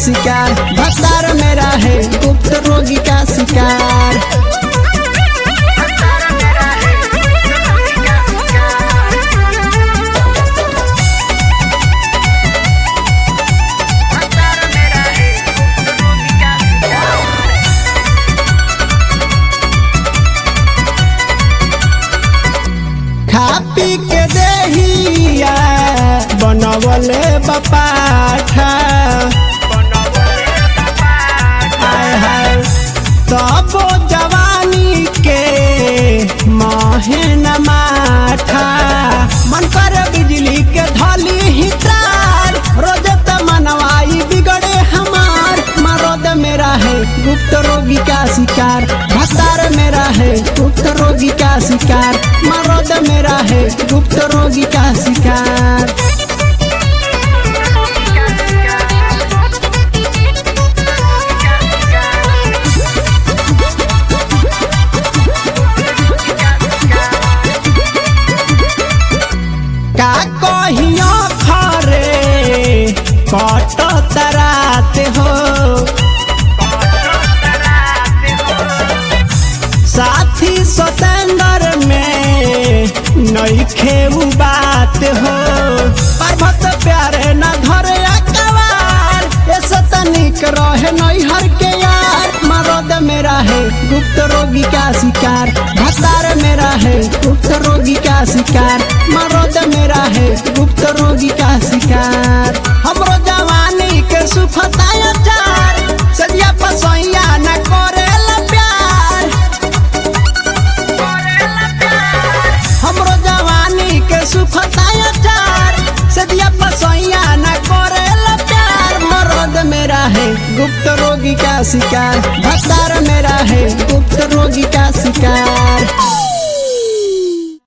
शिकार, भतार मेरा है गुप्त रोगी का शिकार। खा पी के देहिया बनवले बपाठा, तब जवानी के माहे न माठा। मन कर बिजली के धली ही तार, रोज मनवाई बिगड़े हमार। मरद मेरा है गुप्त रोगी का शिकार, भतार मेरा है गुप्त रोगी का शिकार। मरद मेरा है गुप्त रोगी का शिकार। का कहियो खरे कट तरात हो, साथी स्वतंत्र में नइखे उ बात हो। पर्वत प्यारे न धरे अकवार, ऐसा तनिक रहे नैहर के यार। मरद मेरा है गुप्त रोगी का शिकार, भतार मेरा है गुप्त रोगी का शिकार। मरद मेरा है गुप्त रोगी का शिकार। हमरो जवानी के सुखताया चार, सदिया पसैया न करेला प्यार। हमरो जवानी के सुखताया चार, सदिया पसैया न करेला प्यार। मरद मेरा है गुप्त रोगी का शिकार,